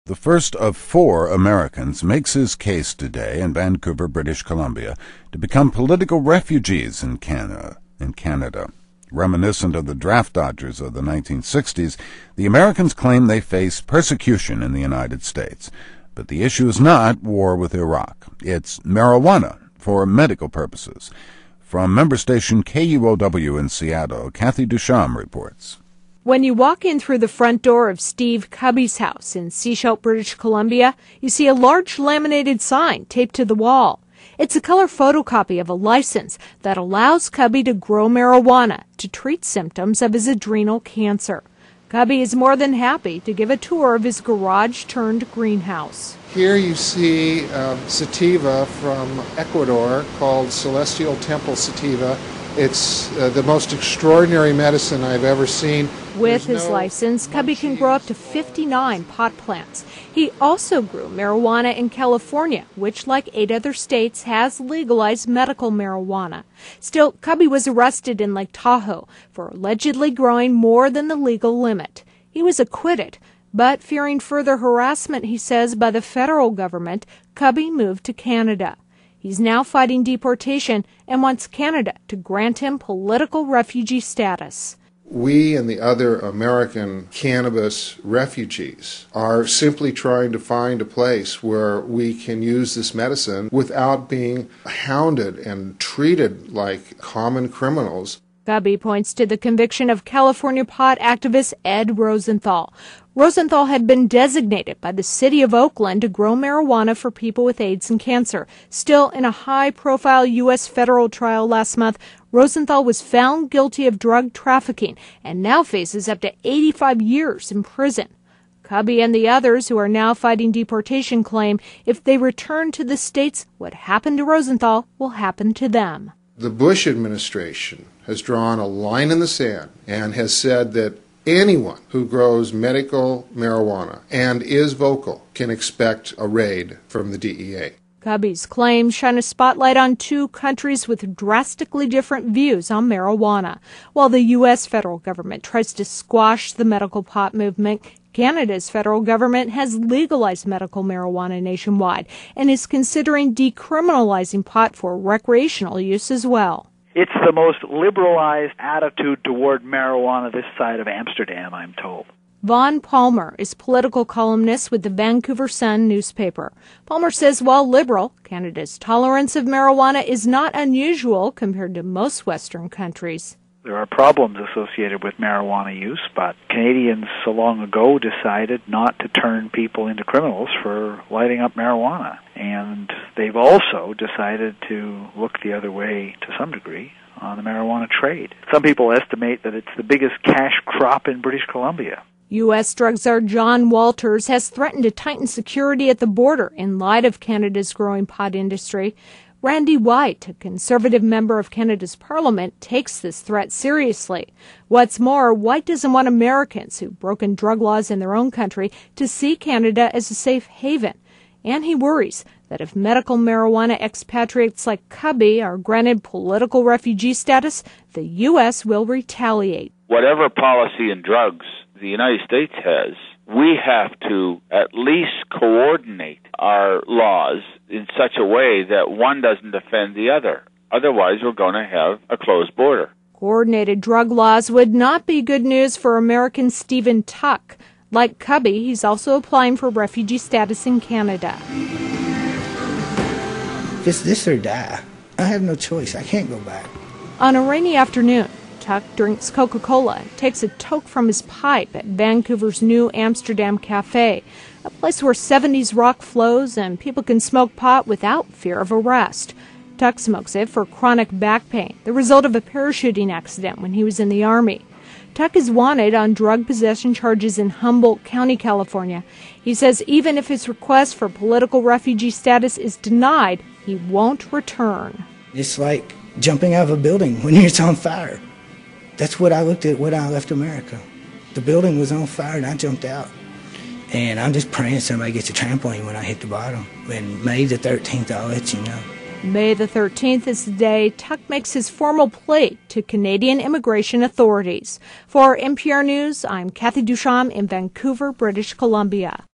The first of 4 Americans makes his case today in Vancouver, British Columbia, to become political refugees in Canada. Reminiscent of the draft dodgers of the 1960s, the Americans claim they face persecution in the United States. But the issue is not war with Iraq. It's marijuana for medical purposes. From member station KUOW in Seattle, Kathy Dusham reports. When you walk in through the front door of Steve Cubby's house in Sechelt, British Columbia, you see a large laminated sign taped to the wall. It's a color photocopy of a license that allows Cubby to grow marijuana to treat symptoms of his adrenal cancer. Cubby is more than happy to give a tour of his garage-turned-greenhouse. Here you see sativa from Ecuador called Celestial Temple sativa. It's the most extraordinary medicine I've ever seen. With his license, Cubby can grow up to 59 pot plants. He also grew marijuana in California, which, like 8 other states, has legalized medical marijuana. Still, Cubby was arrested in Lake Tahoe for allegedly growing more than the legal limit. He was acquitted, but fearing further harassment, he says, by the federal government, Cubby moved to Canada. He's now fighting deportation and wants Canada to grant him political refugee status. We and the other American cannabis refugees are simply trying to find a place where we can use this medicine without being hounded and treated like common criminals. Cubby points to the conviction of California pot activist Ed Rosenthal. Rosenthal had been designated by the city of Oakland to grow marijuana for people with AIDS and cancer. Still, in a high-profile U.S. federal trial last month, Rosenthal was found guilty of drug trafficking and now faces up to 85 years in prison. Cubby and the others who are now fighting deportation claim if they return to the states, what happened to Rosenthal will happen to them. The Bush administration has drawn a line in the sand and has said that anyone who grows medical marijuana and is vocal can expect a raid from the DEA. Cubby's claims shine a spotlight on 2 countries with drastically different views on marijuana. While the U.S. federal government tries to squash the medical pot movement, Canada's federal government has legalized medical marijuana nationwide and is considering decriminalizing pot for recreational use as well. It's the most liberalized attitude toward marijuana this side of Amsterdam, I'm told. Vaughn Palmer is political columnist with the Vancouver Sun newspaper. Palmer says while liberal, Canada's tolerance of marijuana is not unusual compared to most Western countries. There are problems associated with marijuana use, but Canadians so long ago decided not to turn people into criminals for lighting up marijuana. And they've also decided to look the other way to some degree on the marijuana trade. Some people estimate that it's the biggest cash crop in British Columbia. U.S. drug czar John Walters has threatened to tighten security at the border in light of Canada's growing pot industry. Randy White, a Conservative member of Canada's Parliament, takes this threat seriously. What's more, White doesn't want Americans who've broken drug laws in their own country to see Canada as a safe haven. And he worries that if medical marijuana expatriates like Cubby are granted political refugee status, the U.S. will retaliate. Whatever policy in drugs the United States has, we have to at least coordinate our laws in such a way that one doesn't offend the other. Otherwise, we're going to have a closed border. Coordinated drug laws would not be good news for American Stephen Tuck. Like Cubby, he's also applying for refugee status in Canada. It's this or die. I have no choice. I can't go back. On a rainy afternoon, Tuck drinks Coca-Cola and takes a toke from his pipe at Vancouver's New Amsterdam Cafe, a place where 70s rock flows and people can smoke pot without fear of arrest. Tuck smokes it for chronic back pain, the result of a parachuting accident when he was in the Army. Tuck is wanted on drug possession charges in Humboldt County, California. He says even if his request for political refugee status is denied, he won't return. It's like jumping out of a building when it's on fire. That's what I looked at when I left America. The building was on fire and I jumped out. And I'm just praying somebody gets a trampoline when I hit the bottom. And May the 13th, I'll let you know. May the 13th is the day Tuck makes his formal plea to Canadian immigration authorities. For NPR News, I'm Kathy Dusham in Vancouver, British Columbia.